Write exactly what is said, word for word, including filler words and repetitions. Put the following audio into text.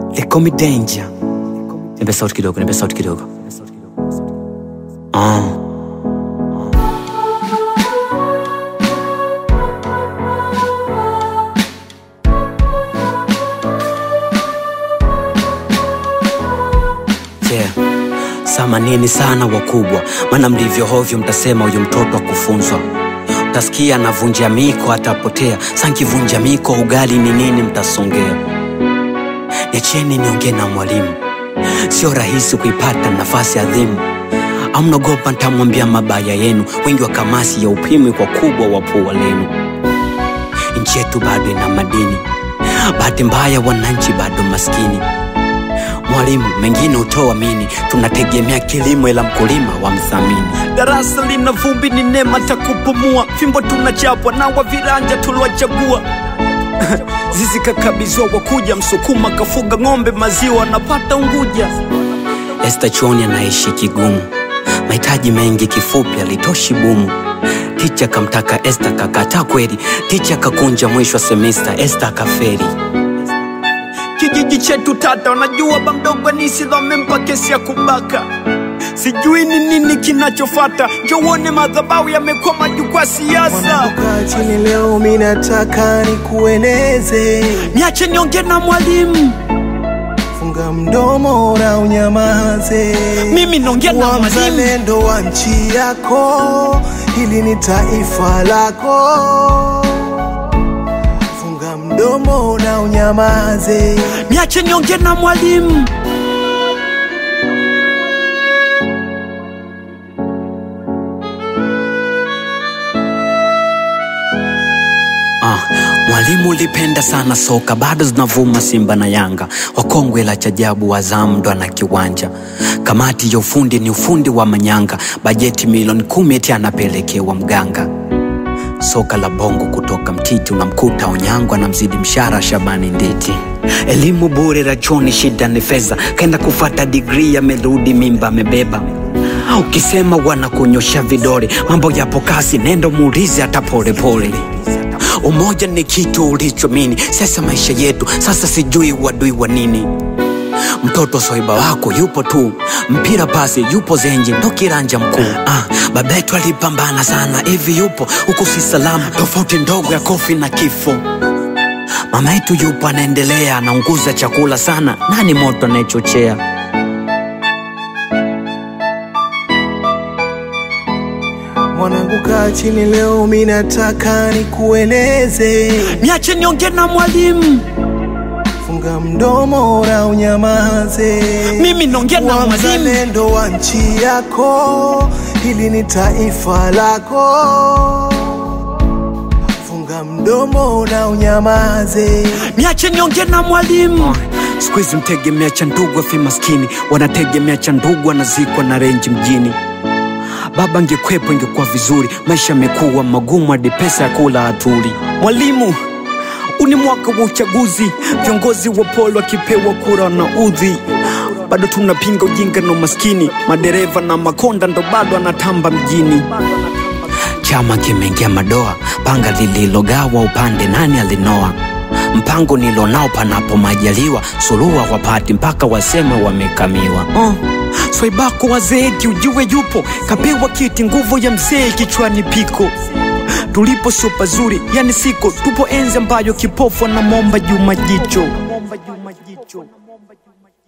They call me danger. Nipe sauti kidogo, nipe sauti kidogo. Ah. Yeah. Samanini sana wakubwa, maana mlivyo hovyo mtasema huyu mtoto akufunzwa. Utasikia anavunja miko atapotea, sankivunja miko ugali ni nini mtasongea. Niacheni niongee na mwalimu, sio rahisi kuipata nafasi adhimu. Au mnaogopa nitamwambia mabaya yenu, wengi wa kamasi ya upimwi kwa kubwa wa pua lenu. Nchi yetu bado ina madini, bahati mbaya wananchi bado maskini. Mwalimu mengine utoamini, tunategemea kilimo ila mkulima wa mthamini. Darasa lina vumbi ni neema takupumua, fimbo tunachapwa na wa viranja tuliwachagua. Zizi kakabizwa wakuja, msukuma kafuga ng'ombe maziwa napata Unguja. Esther chuoni anaishi kigumu, mahitaji mengi kifupi alitoshi bumu. Ticha kamtaka Esther kakata kweli, ticha kakunja mwisho wa semester Esther kaferi. Kijiji chetu tata, unajua ba mdogo nisi dhamempa kesi ya kubaka. Sijui ni nini kinachofata, njowone madhabahu yamekuwa majukwaa siasa. Mwananguka chini leo minataka nikueneze, niache niongee na mwalimu. Funga mdomo na unyamaze, mimi naongea na mwalimu. Mzalendo wa nchi yako, hili ni taifa lako. Funga mdomo na unyamaze, niache niongee na mwalimu. Ah, mwalimu ulipenda sana soka, bado zinavuma Simba na Yanga. Wakongwe la chajabu Azam ndo ana kiwanja. Kamati ya ufundi ni ufundi wa manyanga, bajeti milioni kumi eti anapelekewa mganga. Soka la bongo kutoka mtiti, unamkuta Onyango anamzidi mshara Shabani Nditi. Elimu bure rachoni, shida ni fedha, kaenda kufata degree amerudi mimba amebeba. Ukisema wanakunyosha vidole, mambo yapo kasi, nendo muulize hata pole pole. Umoja ni kitu ulichoamini, sasa maisha yetu, sasa sijui wadui wa nini. Mtoto soiba wako yupo tu, mpira pasi yupo zenji ndo kiranja mkuu. Ah, baba yetu alipambana sana, hivi yupo huku si salama, tofauti ndogo ya kofi na kifo. Mama yetu yupo anaendelea, anaunguza chakula sana, nani moto anayechochea? Mwananguka chini leo minataka nikueneze, niache niongee na mwalimu. Funga mdomo na unyamaze, mimi naongea na mwalimu. Mzalendo wa nchi yako, hili ni taifa lako. Funga mdomo na unyamaze, niache niongee na mwalimu. Siku hizi mtegemea cha ndugu afi maskini, wanategemea cha ndugu anazikwa na renji mjini. Baba angekwepo ingekuwa vizuri, maisha yamekuwa magumu hadi pesa ya kula hatuli. Mwalimu, uni mwaka wa uchaguzi, viongozi wa polo wakipewa kura na udhi. Bado tunapinga ujinga na umaskini, madereva na makonda ndo bado anatamba mjini. Chama kimeingia madoa, panga lililogawa upande nani alinoa. Mpango nilonao panapo majaliwa, suluha wapati mpaka waseme wamekamiwa. Oh, swaibako wazeeki ujue yupo, kapewa kiti nguvu ya mzee kichwani piko. Tulipo sio pazuri, yani siko, tupo enzi ambayo kipofu na momba juma jicho.